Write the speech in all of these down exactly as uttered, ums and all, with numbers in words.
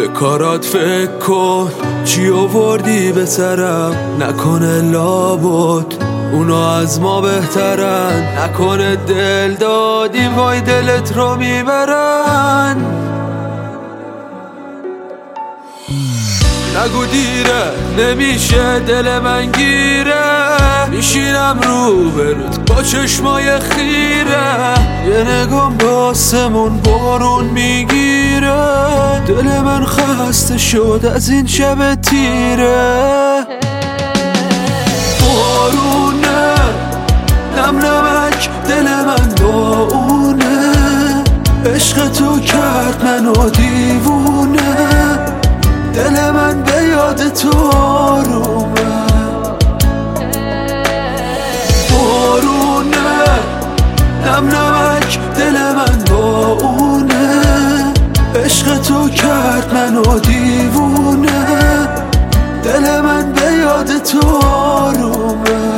به کارات فکر کن، چی آوردی به سرم؟ نکنه لابد اونا از ما بهترن، نکنه دل دادیم وای دلت رو میبرن. نگو دیره نمیشه دل من گیره، میشینم رو برود با چشمای خیره، یه نگام به آسمون بارون میگیره، دل من خسته شد از این شب تیره. بارونه نم نمک دل من با اونه، عشق تو کرد منو دیوونه، دل من به یاد تو آرومه. بارونه نم نمک دل من با اونه، عشق تو کرد منو دیوونه، دل من به یاد تو آرومه.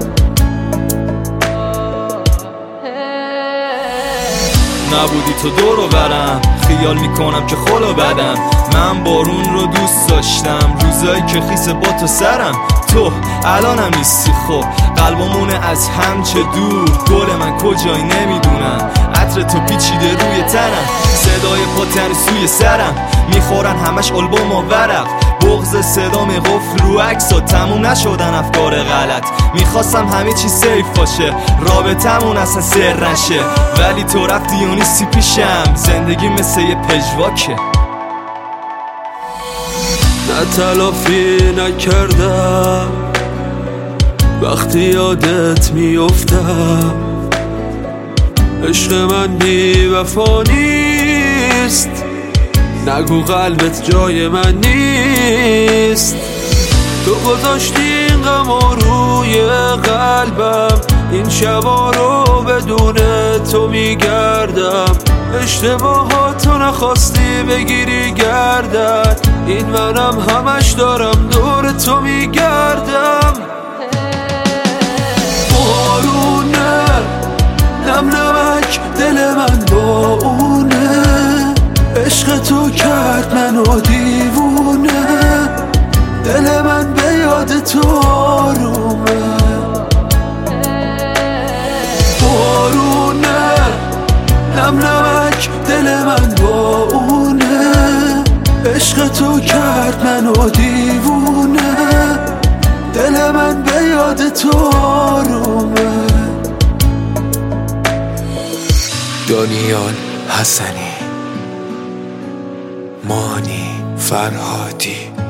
نبودی تو دورو برم، خیال میکنم که خلو بدم. من بارون رو دوست داشتم، روزایی که خیس با تو سرم. تو الانم نیستی، خب قلبمونه از هم چه دور. گل من کجایی نمیدونم، عطر تو پیچیده روی تنم، صدای پاتن سوی سرم، میخورن همش آلبوم و ورق. بغض صدام قفل رو عکسا، تموم نشدن افکار غلط. میخواستم همه چی سیف باشه، رابطمون اصلا سر نشه، ولی تو رفتی و نیستی پیشم، زندگی مثل یه پژواکه. نه تلافی نکردم وقتی یادت میافتم، عشق من بی وفا نیست، نگو قلبت جای من نیست. تو گذاشتی این غما روی قلبم، این شبا رو بدون تو میگردم، اشتباهاتو نخواستی بگیری گردن، این منم همش دارم دور تو میگردم. بارونه نم نمک دل من با اونه، عشق تو کرد منو دیوونه، دل من به یاد تو آرومه. بارونه نم نمک دل من با اونه، عشق تو کرد منو دیوونه، دل من به یاد تو آرومه. دانیال حسنی، مانی فرهادی.